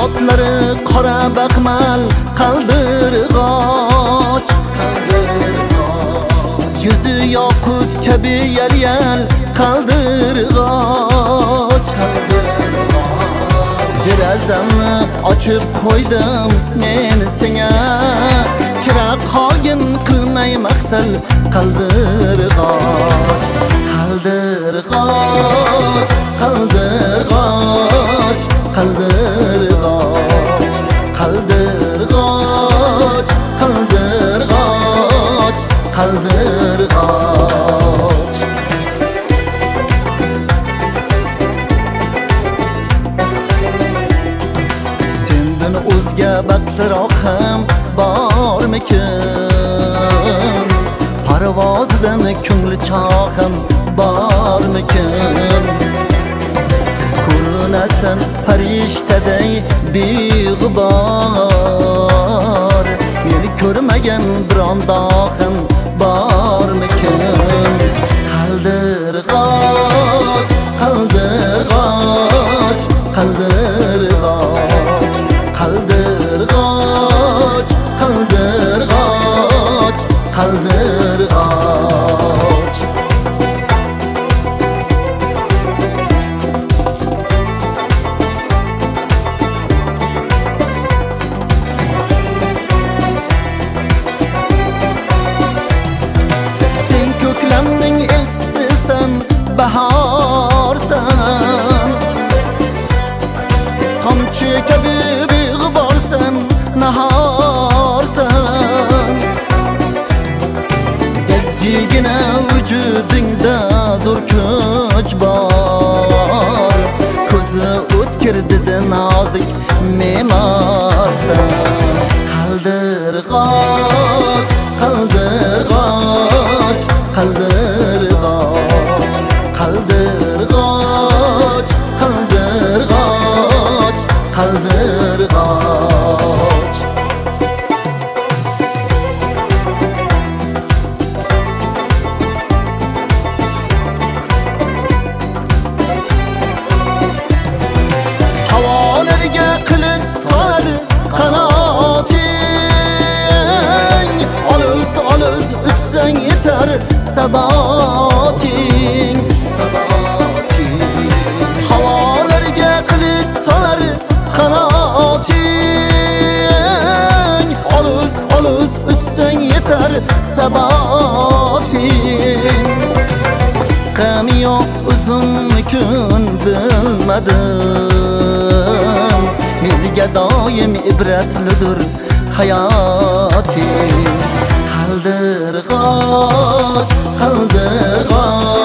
otlari qora baxmal qaldirg'och, qaldirg'och. Yuzi yoqut kabi yal-yal qaldirg'och, qaldirg'och. Derazamni ochib qo'ydim men senga, kira qolgin qilmay maqtal qaldirg'och, qaldirg'och, qaldirg'och, qaldirg'och, qaldirg'och, qaldirg'och, qaldirg'och. Sendan o'zga baxtliroq ham bormikin? Parvozidan ko'ngli chog'im bormikin? Ko'rinasan farishtaday beg'ubor, meni ko'rmagan biron dog'im bormikin? Qaldirg'och, qaldirg'och, qaldirg'och, qaldirg'och, qaldirg'och, qaldirg'och. Sen ko'klamning elchisisan, bahorsan, tomchi kabi beg'uborsan, nahorsan. Jajjigina vujudingda zo'r kuch bor, ko'zi o'tkir-didi nozik me'morsan. Qaldirg'och, qaldirg'och, qaldirg'och, qaldirg'och, qaldirg'och, qaldirg'och. Havolarga qilich solar qanoting, oluz oluz uchsang yetar saboting, saboting. Havolarga qilich solar qanoting, oluz oluz uchsang yetar saboting. Qisqami yo uzunmi kun bilmadim, menga doim ibratlidir hayoting. Qaldirg'och, qaldirg'och,